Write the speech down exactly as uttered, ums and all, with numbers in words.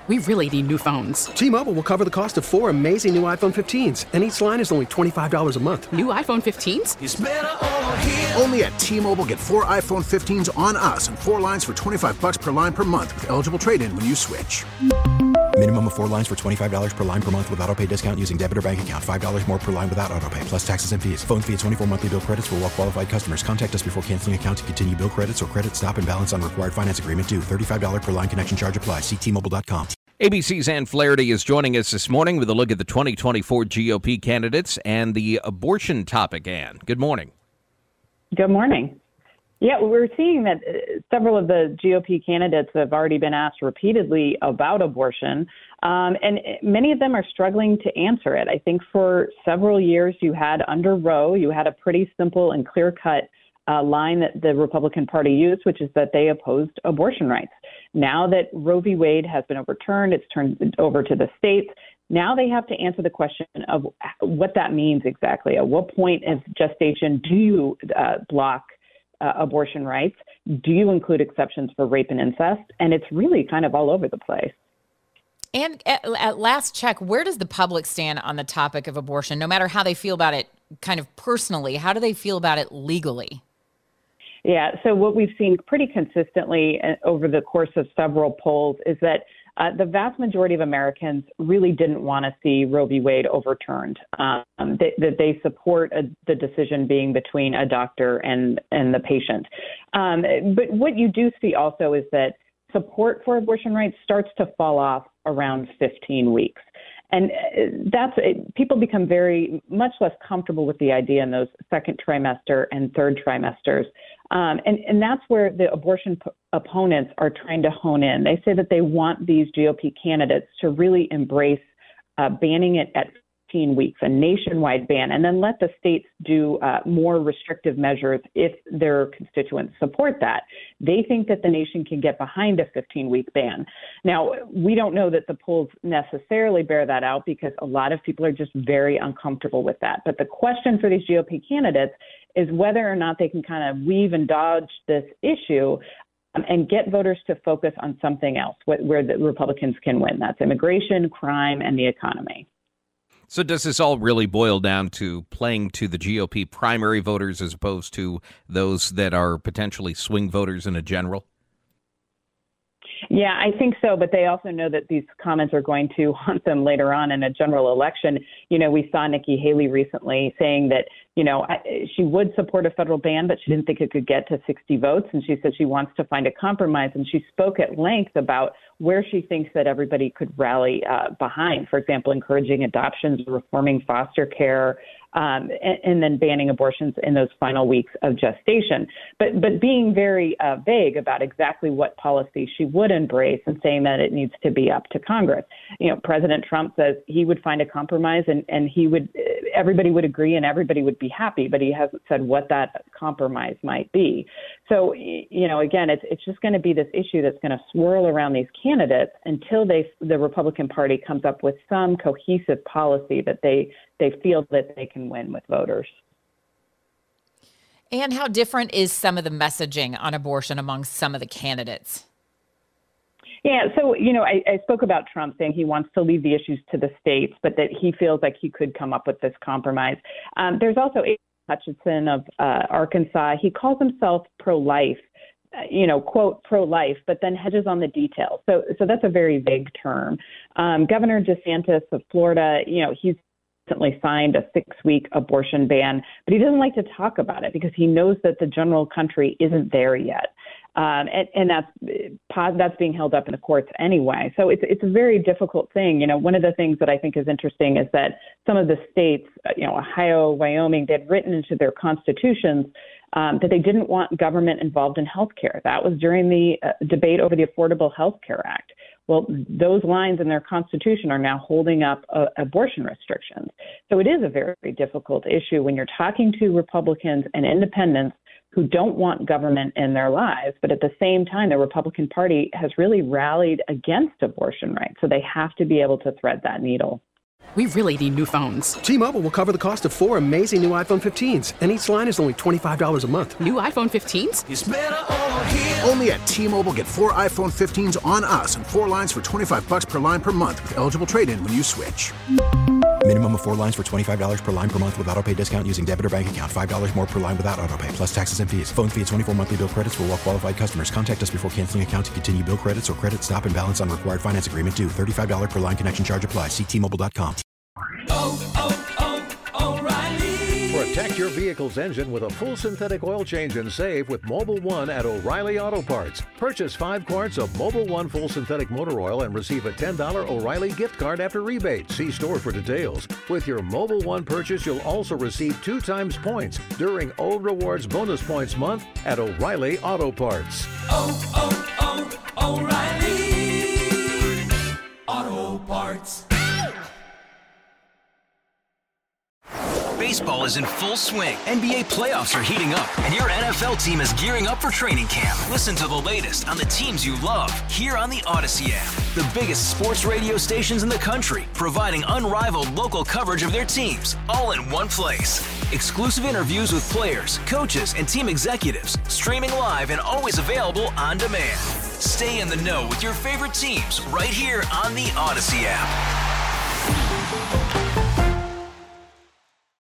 We really need new phones. T-Mobile will cover the cost of four amazing new iPhone fifteens, and each line is only twenty-five dollars a month. New iPhone fifteens? It's better over here. Only at T-Mobile, get four iPhone fifteens on us and four lines for twenty-five dollars per line per month with eligible trade-in when you switch. Minimum of four lines for twenty-five dollars per line per month with autopay discount using debit or bank account. five dollars more per line without autopay, plus taxes and fees. Phone fee at twenty-four monthly bill credits for well-qualified customers. Contact us before canceling account to continue bill credits or credit stop and balance on required finance agreement due. thirty-five dollars per line connection charge applies. See T Mobile dot com. A B C's Ann Flaherty is joining us this morning with a look at the twenty twenty-four G O P candidates and the abortion topic. Ann, good morning. Good morning. Yeah, we're seeing that several of the G O P candidates have already been asked repeatedly about abortion, um, and many of them are struggling to answer it. I think for several years you had under Roe, you had a pretty simple and clear-cut uh, line that the Republican Party used, which is that they opposed abortion rights. Now that Roe v. Wade has been overturned, it's turned over to the states. Now they have to answer the question of what that means exactly. At what point of gestation do you uh, block Uh, abortion rights? Do you include exceptions for rape and incest? And it's really kind of all over the place. And at, at last check, where does the public stand on the topic of abortion? No matter how they feel about it kind of personally, how do they feel about it legally? Yeah, so what we've seen pretty consistently over the course of several polls is that Uh, the vast majority of Americans really didn't want to see Roe v. Wade overturned, um, that, that they support a, the decision being between a doctor and, and the patient. Um, but what you do see also is that support for abortion rights starts to fall off around fifteen weeks. And that's people become very much less comfortable with the idea in those second trimester and third trimesters. Um, and, and that's where the abortion p- opponents are trying to hone in. They say that they want these G O P candidates to really embrace uh, banning it at fifteen weeks, a nationwide ban, and then let the states do uh, more restrictive measures if their constituents support that. They think that the nation can get behind a fifteen-week ban. Now, we don't know that the polls necessarily bear that out because a lot of people are just very uncomfortable with that. But the question for these G O P candidates is whether or not they can kind of weave and dodge this issue um, and get voters to focus on something else wh- where the Republicans can win. That's immigration, crime, and the economy. So does this all really boil down to playing to the G O P primary voters as opposed to those that are potentially swing voters in a general? Yeah, I think so. But they also know that these comments are going to haunt them later on in a general election. You know, we saw Nikki Haley recently saying that, you know, she would support a federal ban, but she didn't think it could get to sixty votes. And she said she wants to find a compromise. And she spoke at length about where she thinks that everybody could rally uh, behind. For example, encouraging adoptions, reforming foster care, um, and, and then banning abortions in those final weeks of gestation. But but being very uh, vague about exactly what policy she would embrace and saying that it needs to be up to Congress. You know, President Trump says he would find a compromise and, and he would everybody would agree and everybody would be happy, but he hasn't said what that compromise might be. So, you know, again, it's it's just going to be this issue that's going to swirl around these candidates until they the Republican Party comes up with some cohesive policy that they they feel that they can win with voters. And how different is some of the messaging on abortion among some of the candidates? Yeah, so, you know, I, I spoke about Trump saying he wants to leave the issues to the states, but that he feels like he could come up with this compromise. Um, there's also Asa Hutchinson of uh, Arkansas. He calls himself pro-life, uh, you know, quote, pro-life, but then hedges on the details. So so that's a very vague term. Um, Governor DeSantis of Florida, you know, he's recently signed a six-week abortion ban, but he doesn't like to talk about it because he knows that the general country isn't there yet. Um, and, and that's that's being held up in the courts anyway. So it's it's a very difficult thing. You know, one of the things that I think is interesting is that some of the states, you know, Ohio, Wyoming, they'd written into their constitutions um, that they didn't want government involved in health care. That was during the uh, debate over the Affordable Health Care Act. Well, those lines in their constitution are now holding up uh, abortion restrictions. So it is a very, very difficult issue when you're talking to Republicans and independents who don't want government in their lives. But at the same time, the Republican Party has really rallied against abortion rights. So they have to be able to thread that needle. We really need new phones. T-Mobile will cover the cost of four amazing new iPhone fifteens, and each line is only twenty-five dollars a month. New iPhone fifteens? It's better over here. Only at T-Mobile, get four iPhone fifteens on us and four lines for twenty-five bucks per line per month with eligible trade-in when you switch. Minimum of four lines for twenty-five dollars per line per month with autopay discount using debit or bank account. five dollars more per line without autopay, plus taxes and fees. Phone fee at twenty-four monthly bill credits for well-qualified customers. Contact us before canceling account to continue bill credits or credit stop and balance on required finance agreement due. thirty-five dollars per line connection charge applies. See T Mobile dot com. Oh, oh, oh, O'Reilly. Protect your vehicle's engine with a full synthetic oil change and save with Mobil one at O'Reilly Auto Parts. Purchase five quarts of Mobil one full synthetic motor oil and receive a ten dollars O'Reilly gift card after rebate. See store for details. With your Mobil one purchase, you'll also receive two times points during O Rewards Bonus Points Month at O'Reilly Auto Parts. Oh, oh, oh, O'Reilly Auto Parts. Baseball is in full swing. N B A playoffs are heating up, and your N F L team is gearing up for training camp. Listen to the latest on the teams you love here on the Odyssey app. The biggest sports radio stations in the country, providing unrivaled local coverage of their teams, all in one place. Exclusive interviews with players, coaches, and team executives, streaming live and always available on demand. Stay in the know with your favorite teams right here on the Odyssey app.